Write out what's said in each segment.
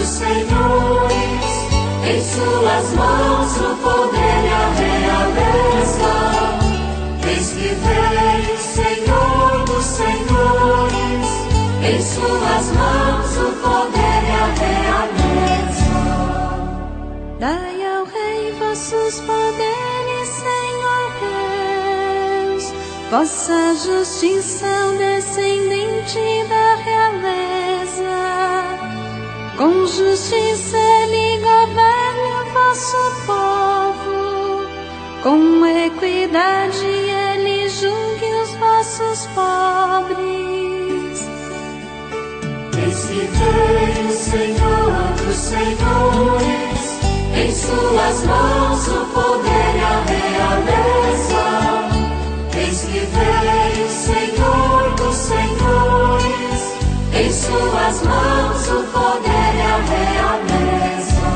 dos senhores, em suas mãos o poder e a realeza. Eis que vem o Senhor dos senhores, em suas mãos o poder e a realeza. Dai ao Rei vossos poderes, Senhor Deus, vossa justiça ao descendente da realeza. Com justiça Ele governa o vosso povo, com equidade Ele julgue os vossos pobres. Eis que vem o Senhor dos senhores, em suas mãos o poder e a realeza. Eis que vem o Senhor dos senhores, em suas mãos o poder e a realeza.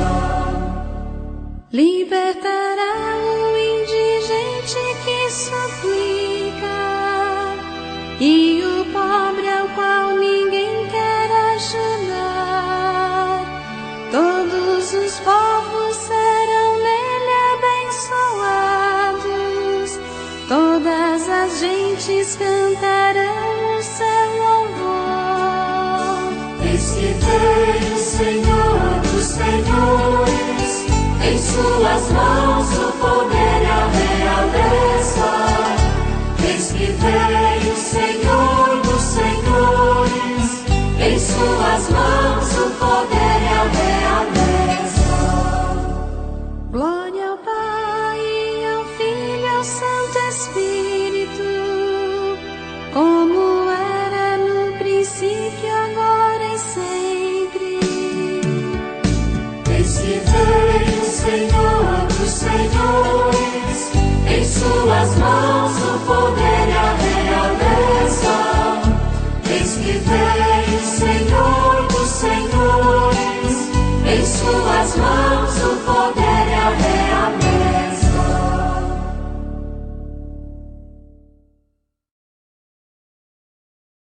Libertará o indigente que suplica, e o pobre ao qual ninguém quer ajudar. Todos os povos serão nele abençoados, todas as gentes cantarão